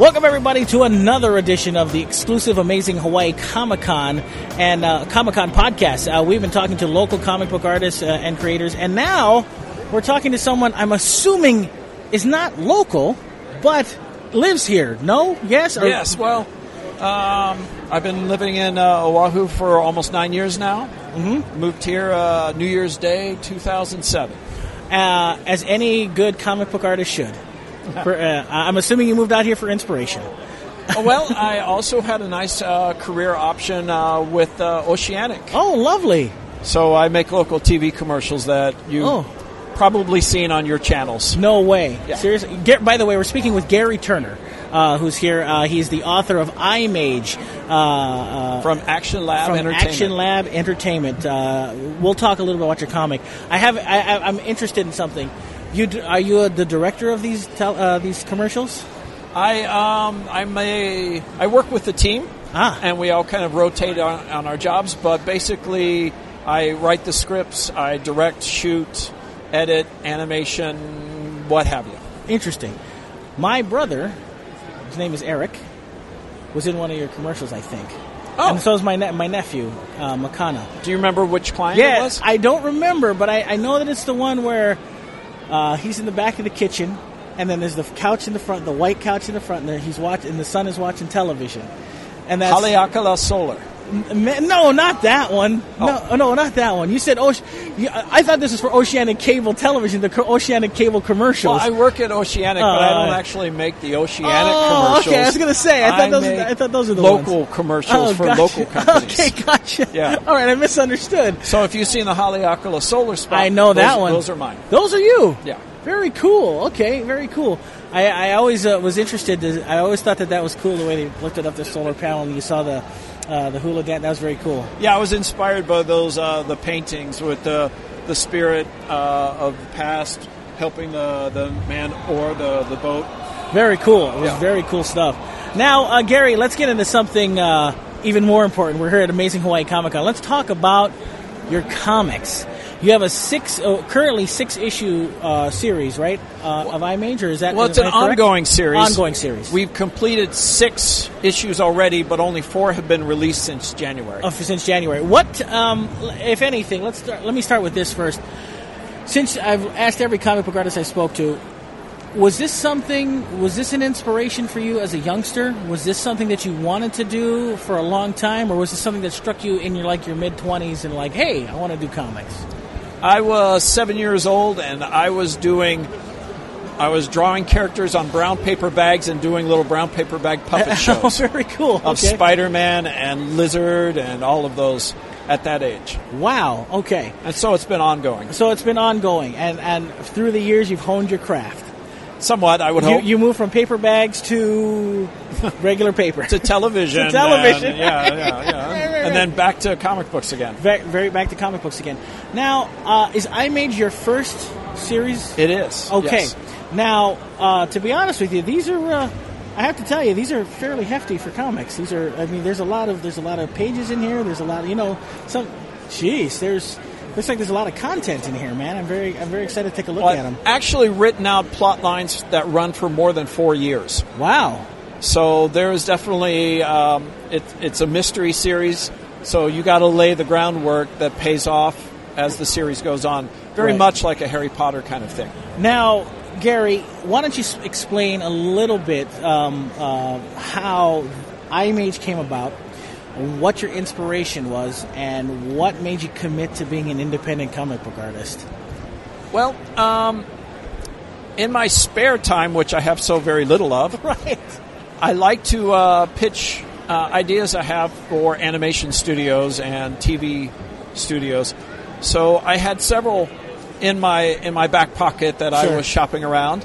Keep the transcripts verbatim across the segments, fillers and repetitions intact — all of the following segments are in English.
Welcome, everybody, to another edition of the exclusive Amazing Hawaii Comic-Con and uh, Comic-Con podcast. Uh, we've been talking to local comic book artists uh, and creators, and now we're talking to someone I'm assuming is not local, but lives here. No? Yes? Or- yes, well, um, I've been living in uh, Oahu for almost nine years now. Mm-hmm. Moved here uh, New Year's Day, two thousand seven. Uh, as any good comic book artist should. For, uh, I'm assuming you moved out here for inspiration. Oh, well, I also had a nice uh, career option uh, with uh, Oceanic. Oh, lovely. So I make local T V commercials that you've Oh. probably seen on your channels. No way. Yeah. Seriously? Ga- By the way, we're speaking with Gary Turner, uh, who's here. Uh, he's the author of iMage. Uh, uh, From Action Lab from Entertainment. Action Lab Entertainment. Uh, we'll talk a little bit about your comic. I have. I, I, I'm interested in something. You d- are you uh, the director of these tel- uh, these commercials? I um I'm a I work with the team, Ah. and we all kind of rotate on, on our jobs. But basically, I write the scripts, I direct, shoot, edit, animation, what have you. Interesting. My brother, his name is Eric, was in one of your commercials, I think. Oh. And so is my ne- my nephew, uh, Makana. Do you remember which client Yeah, it was? I don't remember, but I, I know that it's the one where uh, he's in the back of the kitchen, and then there's the couch in the front, the white couch in the front, and there he's watching, and the son is watching television. And that's Haleakala Solar. N- No, not that one. Oh. No, no, not that one. You said Oce- you, I thought this was for Oceanic Cable Television, the co- Oceanic Cable commercials. Well, I work at Oceanic, but I Uh, don't actually make the Oceanic oh, commercials. okay. I was going to say. I thought those. make I thought those were the local ones. commercials Oh, for gotcha. local companies. Okay, gotcha. Yeah. All right, I misunderstood. So if you've seen the Haleakala Solar spot, I know that those, one. Those are mine. Those are you. Yeah. Very cool. Okay, very cool. I, I always uh, was interested. To, I always thought that that was cool the way they lifted up the solar panel and you saw the uh, the hula dance. That was very cool. Yeah, I was inspired by those uh, the paintings with the the spirit uh, of the past helping the, the man or the, the boat. Very cool. It was Yeah. very cool stuff. Now, uh, Gary, let's get into something uh, even more important. We're here at Amazing Hawaii Comic-Con. Let's talk about your comics. You have a six, uh, currently six issue uh, series, right, uh, of iMage, or is that? Well, it's am an I correct? ongoing series. Ongoing series. We've completed six issues already, but only four have been released since January. Uh, since January. What, um, if anything? Let's start, let me start with this first. Since I've asked every comic book artist I spoke to, was this something? Was this an inspiration for you as a youngster? Was this something that you wanted to do for a long time, or was this something that struck you in your like your mid twenties and like, hey, I want to do comics? I was seven years old, and I was doing, I was drawing characters on brown paper bags and doing little brown paper bag puppet Oh, shows very cool. of Okay. Spider-Man and Lizard and all of those at that age. Wow. Okay. And so it's been ongoing. So it's been ongoing, and and through the years you've honed your craft. Somewhat, I would You, hope. you moved from paper bags to regular paper. to television. To television. And, yeah, yeah, yeah. Right, right, And then back to comic books again. Very, very back to comic books again. Now, uh, is iMage your first series? It is. Okay. Yes. Now, uh, to be honest with you, these are. Uh, I have to tell you, these are fairly hefty for comics. These are. I mean, there's a lot of there's a lot of pages in here. There's a lot of you know some. Jeez, there's. Looks like there's a lot of content in here, man. I'm very I'm very excited to take a look Well, at them. I've actually written out plot lines that run for more than four years. Wow. So there is definitely um, it, it's a mystery series. So you got to lay the groundwork that pays off as the series goes on. Very Right. much like a Harry Potter kind of thing. Now, Gary, why don't you s- explain a little bit um, uh, how iMage came about, what your inspiration was, and what made you commit to being an independent comic book artist? Well, um, in my spare time, which I have so very little of, Right. I like to uh, pitch uh, ideas I have for animation studios and T V studios. So I had several in my in my back pocket that Sure. I was shopping around,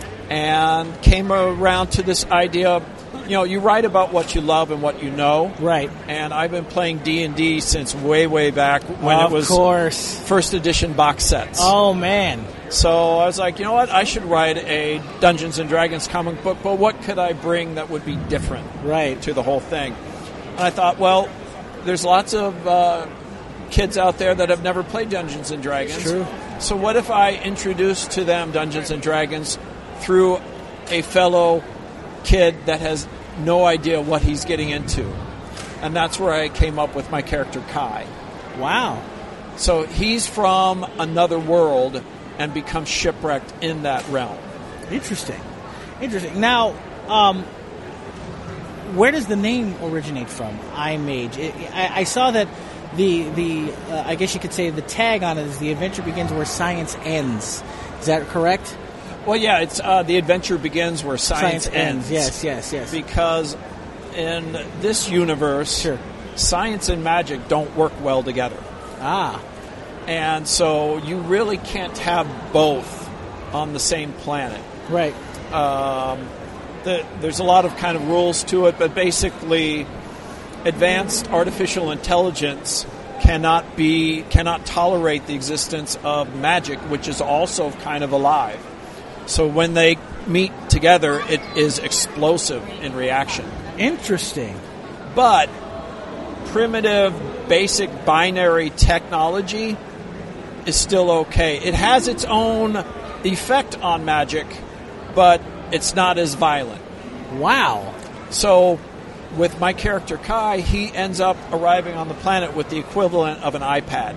and came around to this idea. You know, you write about what you love and what you know. Right. And I've been playing D and D since way, way back when of it was course. first edition box sets. Oh, man. So I was like, you know what? I should write a Dungeons and Dragons comic book, but what could I bring that would be different Right. to the whole thing? And I thought, well, there's lots of uh, kids out there that have never played Dungeons and Dragons. True. So what if I introduce to them Dungeons and Dragons through a fellow kid that has no idea what he's getting into. And that's where I came up with my character Kai. Wow. So he's from another world and becomes shipwrecked in that realm. Interesting. Interesting. Now, um, where does the name originate from, iMage? It, I, I saw that the, the uh, I guess you could say the tag on it is the adventure begins where science ends. Is that correct? Well, yeah, it's uh, the adventure begins where science, science ends. ends. Yes, yes, yes. Because in this universe, sure. science and magic don't work well together. Ah. And so you really can't have both on the same planet. Right. Um, the, there's a lot of kind of rules to it, but basically advanced artificial intelligence cannot be cannot tolerate the existence of magic, which is also kind of alive. So when they meet together, it is explosive in reaction. Interesting. But primitive, basic binary technology is still okay. It has its own effect on magic, but it's not as violent. Wow. So with my character Kai, he ends up arriving on the planet with the equivalent of an iPad.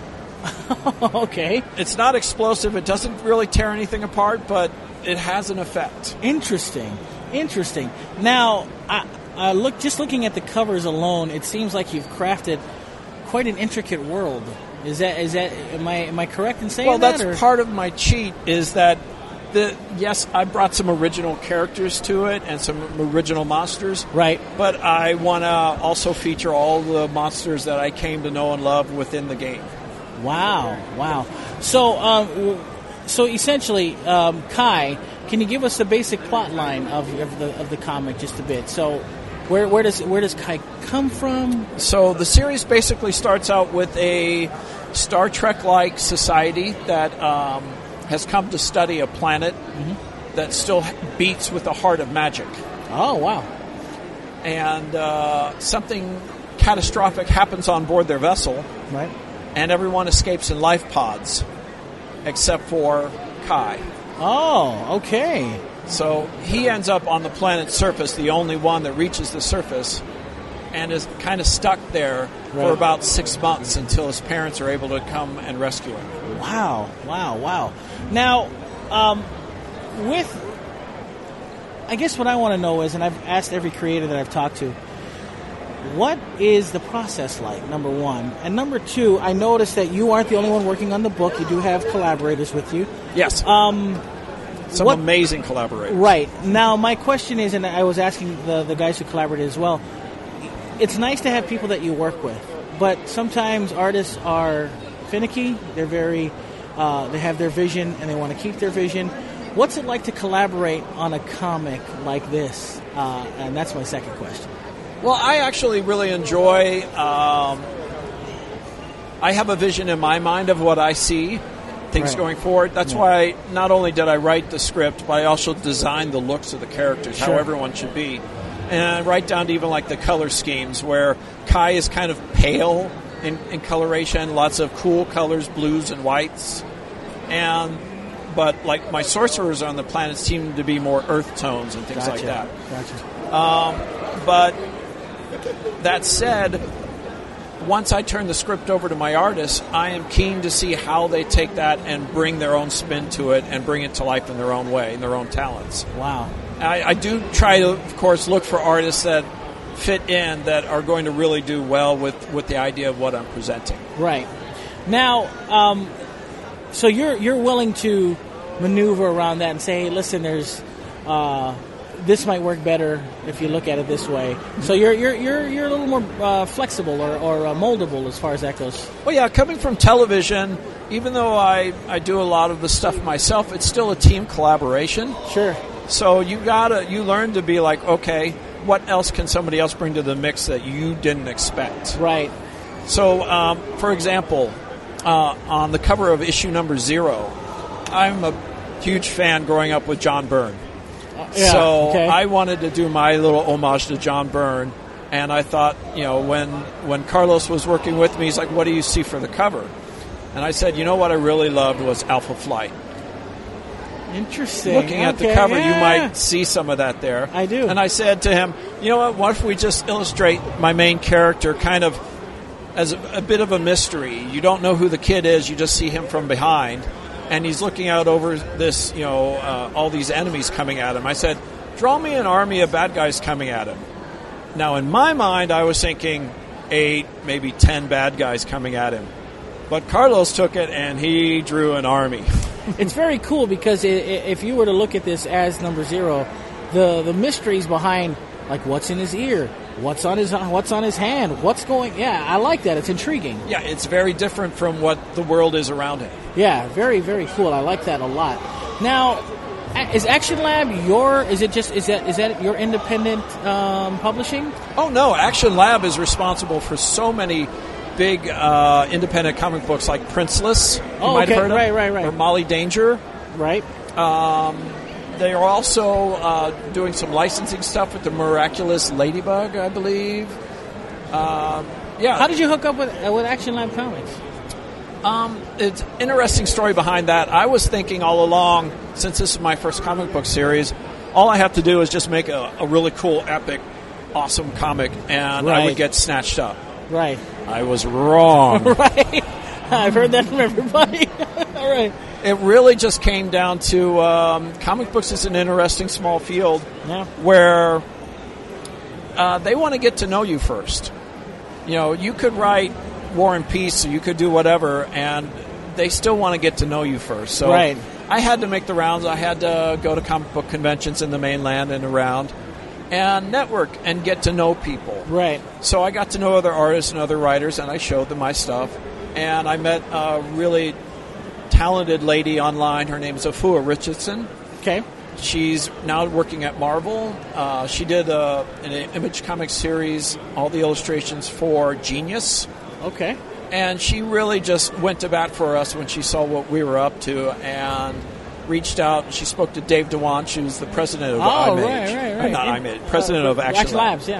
Okay. It's not explosive. It doesn't really tear anything apart, but it has an effect. Interesting. Interesting. Now, I, I look just looking at the covers alone, it seems like you've crafted quite an intricate world. Is that is that am I am I correct in saying well, that? Well, that's or? part of my cheat. Is that the yes, I brought some original characters to it and some original monsters. Right. But I want to also feature all the monsters that I came to know and love within the game. Wow, wow. So, um, so essentially, um, Kai, can you give us the basic plot line of, of the of the comic just a bit? So, where where does where does Kai come from? So the series basically starts out with a Star Trek-like society that um, has come to study a planet mm-hmm. that still beats with the heart of magic. Oh, wow! And uh, something catastrophic happens on board their vessel. Right. And everyone escapes in life pods, except for Kai. Oh, okay. So he ends up on the planet's surface, the only one that reaches the surface, and is kind of stuck there right. for about six months until his parents are able to come and rescue him. Wow, wow, wow. Now, um, with, I guess what I want to know is, and I've asked every creator that I've talked to, what is the process like, number one? And number two, I noticed that you aren't the only one working on the book. You do have collaborators with you. Yes. Um, Some what, amazing collaborators. Right. Now, my question is, and I was asking the, the guys who collaborated as well, it's nice to have people that you work with, but sometimes artists are finicky. They're very, uh, they have their vision, and they want to keep their vision. What's it like to collaborate on a comic like this? Uh, and that's my second question. Well, I actually really enjoy, um, I have a vision in my mind of what I see, things right. going forward. That's yeah. why not only did I write the script, but I also designed the looks of the characters, sure. how everyone should be. And right down to even like the color schemes, where Kai is kind of pale in, in coloration, lots of cool colors, blues and whites. And but like my sorcerers on the planet seem to be more earth tones and things gotcha. like that. Gotcha. Um, but that said, once I turn the script over to my artists, I am keen to see how they take that and bring their own spin to it and bring it to life in their own way, in their own talents. Wow. I, I do try to, of course, look for artists that fit in, that are going to really do well with, with the idea of what I'm presenting. Right. Now, um, so you're you're willing to maneuver around that and say, hey, listen, there's... Uh, this might work better if you look at it this way. So you're you're you're you're a little more uh, flexible or, or uh, moldable as far as that goes. Well, yeah, coming from television, even though I, I do a lot of the stuff myself, it's still a team collaboration. Sure. So you gotta you learn to be like, okay, what else can somebody else bring to the mix that you didn't expect? Right. So, um, for example, uh, on the cover of issue number zero, I'm a huge fan growing up with John Byrne. Yeah, so okay. I wanted to do my little homage to John Byrne, and I thought, you know, when when Carlos was working with me, he's like, what do you see for the cover? And I said, you know what I really loved was Alpha Flight. Interesting. Looking at Okay, the cover, yeah. you might see some of that there. I do. And I said to him, you know what, what if we just illustrate my main character kind of as a, a bit of a mystery? You don't know who the kid is, you just see him from behind, and he's looking out over this, you know, uh, all these enemies coming at him. I said, draw me an army of bad guys coming at him. Now, in my mind, I was thinking eight, maybe ten bad guys coming at him. But Carlos took it, and he drew an army. It's very cool because i- i- if you were to look at this as number zero, the the mysteries behind, like what's in his ear, what's on his what's on his hand, what's going. Yeah, I like that. It's intriguing. Yeah, it's very different from what the world is around him. Yeah, very very cool. I like that a lot. Now, a- is Action Lab your? Is it just is that is that your independent um, publishing? Oh, no, Action Lab is responsible for so many big uh, independent comic books like Princeless. You Oh, might okay, have heard of, right, right, right. Or Molly Danger. Right. Um, they are also uh, doing some licensing stuff with the Miraculous Ladybug, I believe. Um, yeah. How did you hook up with uh, with Action Lab Comics? Um, it's an interesting story behind that. I was thinking all along, since this is my first comic book series, all I have to do is just make a, a really cool, epic, awesome comic, and I Right. would get snatched up. Right. I was wrong. Right. I've heard that from everybody. All right. It really just came down to um, comic books is an interesting small field Yeah. where uh, they want to get to know you first. You know, you could write War and Peace, or you could do whatever, and they still want to get to know you first. So Right. I had to make the rounds. I had to go to comic book conventions in the mainland and around and network and get to know people. Right. So I got to know other artists and other writers, and I showed them my stuff. And I met a really talented lady online. Her name is Afua Richardson. Okay. She's now working at Marvel. Uh, she did uh, an Image Comics series, all the illustrations for Genius. Okay. And she really just went to bat for us when she saw what we were up to and reached out. She spoke to Dave Dewan, who's the president of Oh, IMAGE. right, right, right. Uh, Not In- IMAGE, president uh, of Action, Action Lab. Labs, yeah.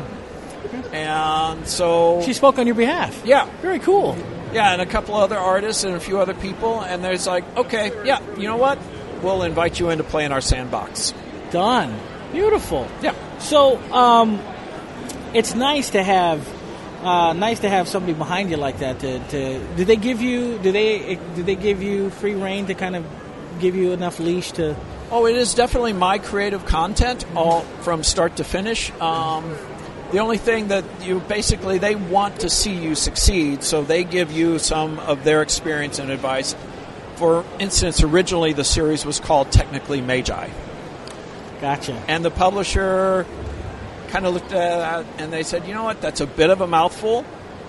And so... She spoke on your behalf. Yeah. Very cool. Yeah, and a couple other artists and a few other people. And there's like, okay, yeah, you know what? We'll invite you in to play in our sandbox. Done. Beautiful. Yeah. So, um, it's nice to have, uh, nice to have somebody behind you like that. To, to did they give you? Did they? Did they give you free reign to kind of give you enough leash to? Oh, it is definitely my creative content, all from start to finish. Um, the only thing that you basically they want to see you succeed, so they give you some of their experience and advice. For instance, originally the series was called technically Magi. Gotcha. And the publisher kind of looked at it and they said, you know what, that's a bit of a mouthful.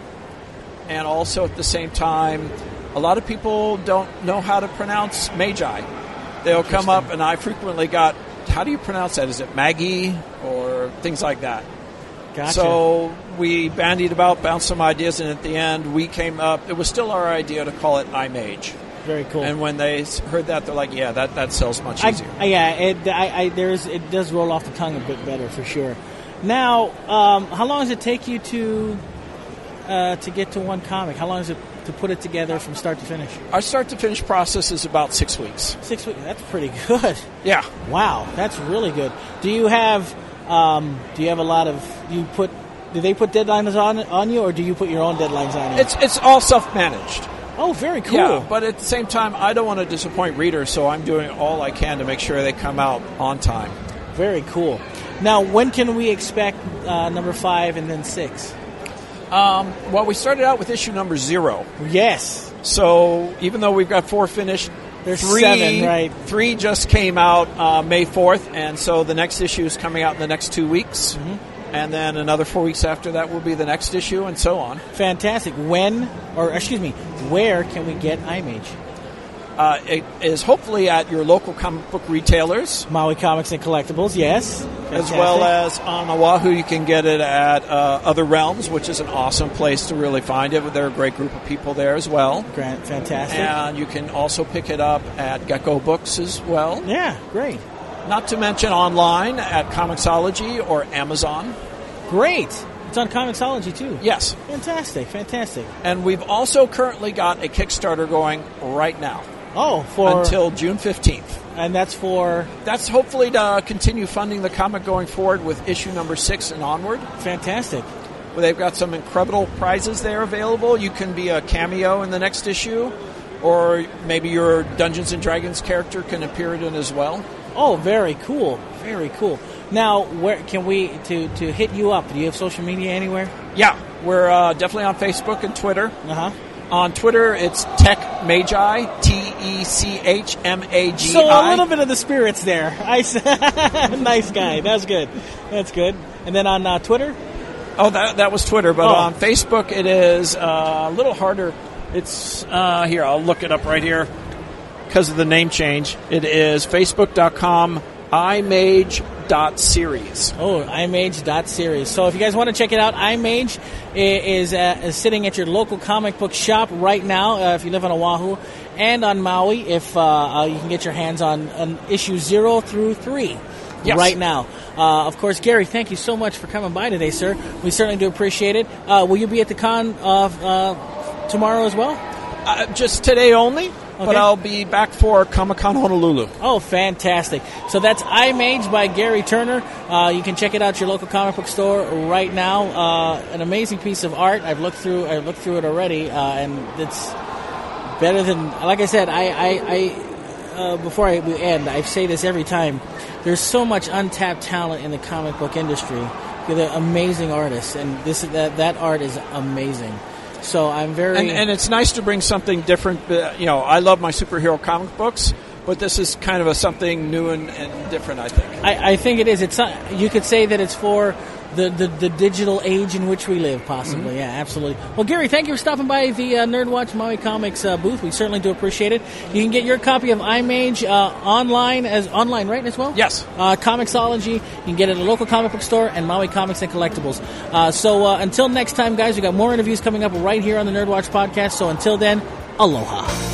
And also at the same time, a lot of people don't know how to pronounce Magi. They'll come up and I frequently got, how do you pronounce that? Is it Maggie or things like that? Gotcha. So we bandied about, bounced some ideas, and at the end we came up, it was still our idea to call it IMAGE. Very cool. And when they heard that, they're like, yeah, that, that sells much I, easier. I- yeah, it, I, I, there's, it does roll off the tongue a bit better for sure. Now, um, how long does it take you to uh, to get to one comic? How long is it to put it together from start to finish? Our start to finish process is about six weeks. Six weeks. That's pretty good. Yeah. Wow, that's really good. Do you have um, do you have a lot of you put? Do they put deadlines on on you, or do you put your own deadlines on you? It's it's all self-managed. Oh, very cool. Yeah, but at the same time, I don't want to disappoint readers, so I'm doing all I can to make sure they come out on time. Very cool. Now, when can we expect uh, number five and then six? Um, well, we started out with issue number zero. Yes. So even though we've got four finished, There's three, seven, right? Three just came out uh, May fourth, and so the next issue is coming out in the next two weeks. Mm-hmm. And then another four weeks after that will be the next issue, and so on. Fantastic. When, or excuse me, where can we get IMAGE? Uh, it is hopefully at your local comic book retailers. Maui Comics and Collectibles, yes. As well as on Oahu, you can get it at uh, Other Realms, which is an awesome place to really find it. They're a great group of people there as well. Grant, fantastic. And you can also pick it up at Gecko Books as well. Yeah, great. Not to mention online at Comixology or Amazon. Great. It's on Comixology, too. Yes. Fantastic, fantastic. And we've also currently got a Kickstarter going right now. Oh, for... Until June fifteenth. And that's for? That's hopefully to continue funding the comic going forward with issue number six and onward. Fantastic. Well, they've got some incredible prizes there available. You can be a cameo in the next issue, or maybe your Dungeons and Dragons character can appear in it as well. Oh, very cool. Very cool. Now, where can we, to, to hit you up, do you have social media anywhere? Yeah, we're uh, definitely on Facebook and Twitter. Uh-huh. On Twitter, it's Tech Magi, T E C H M A G I. So a little bit of the spirits there. I nice guy. That's good. That's good. And then on uh, Twitter? Oh, that that was Twitter. But oh. on Facebook, it is uh, a little harder. It's, uh, here, I'll look it up right here because of the name change. It is facebook.com image dot series. Oh, image dot series. So if you guys want to check it out, iMage is, uh, is sitting at your local comic book shop right now uh, if you live on Oahu, and on Maui if uh, uh, you can get your hands on, on issue zero through three. Yes. Right now. Uh, of course, Gary, thank you so much for coming by today, sir. We certainly do appreciate it. Uh, will you be at the con of uh, tomorrow as well? Uh, just today only. Okay. But I'll be back for Comic-Con Honolulu. Oh, fantastic. So that's iMage by Gary Turner. Uh, you can check it out at your local comic book store right now. Uh, an amazing piece of art. I've looked through I've looked through it already, uh, and it's better than, like I said, I, I, I uh, before I, we end, I say this every time, there's so much untapped talent in the comic book industry. They're amazing artists, and this that, that art is amazing. So I'm very... And, and it's nice to bring something different. You know, I love my superhero comic books, but this is kind of a something new and, and different, I think. I, I think it is. It's not, you could say that it's for the, the, the digital age in which we live, possibly. Mm-hmm. Yeah, absolutely. Well, Gary, thank you for stopping by the uh, Nerdwatch Maui Comics uh, booth. We certainly do appreciate it. You can get your copy of iMage uh, online, as online, right, as well? Yes. Uh, Comixology. You can get it at a local comic book store and Maui Comics and Collectibles. Uh, so uh, until next time, guys, we got more interviews coming up right here on the Nerdwatch podcast. So until then, aloha.